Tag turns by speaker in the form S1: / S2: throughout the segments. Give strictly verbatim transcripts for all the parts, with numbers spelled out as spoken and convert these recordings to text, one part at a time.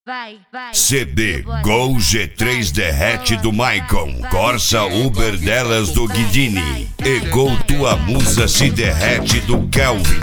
S1: C D Gol G três Derrete do Maicon, Corsa Uber delas do Guidini e Gol Tua Musa Se Derrete do Kelvin.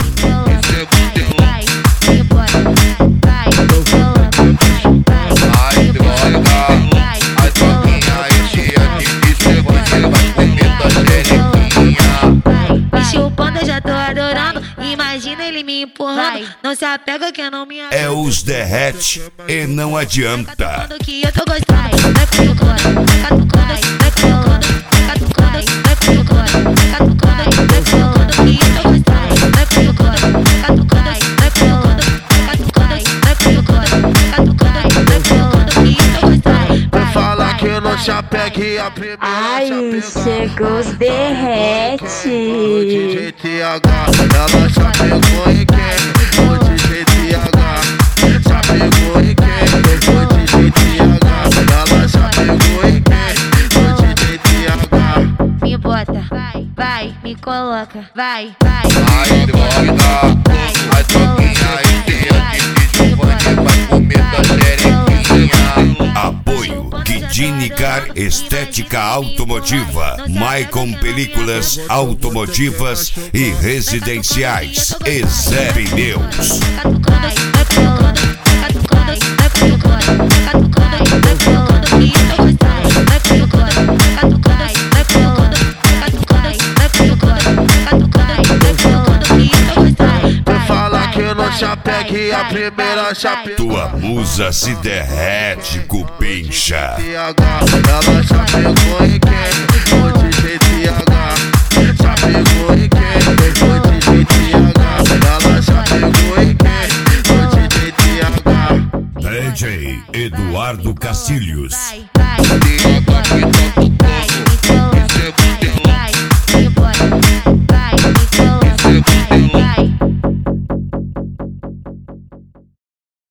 S2: O panda já tô adorando, imagina ele me empurrando. Não se apega que eu não me
S1: É os derrete e não adianta.
S2: Que eu tô gostando, vai cutucando, vai catucando, vai cutucando, vai catucando, vai cutucando, vai catucando, vai cutucando, que eu tô gostando, vai cutucando, vai catucando, vai cutucando, vai catucando, vai cutucando, vai catucando, vai cutucando, que eu tô gostando.
S3: Pra falar que eu não te apegue a primeira.
S4: Ai, chegou os derrete.
S3: O D J T H, ela já pegou em quem? O D J T H, já pegou em quem? O D J T H, ela já pegou em quem? O D J T H.
S2: Me bota, vai, vai, me coloca, vai, vai.
S3: Ai, droga, vai troquinha aí, tem aqui, pode vai comer da xerequinha.
S1: Apoio Guidini Car Estética Automotiva, Maicon Películas Automotivas e Residenciais e Zé Pneus.
S3: Pra falar que eu não te apegue a primeira chapéu.
S1: Tua musa se derrete, cupincha.
S3: Ela já pegou em quem? O D J T H, já pegou em quem? O D J T H, ela já pegou em quem? O D J T H.
S1: D J Eduardo Cacilhos.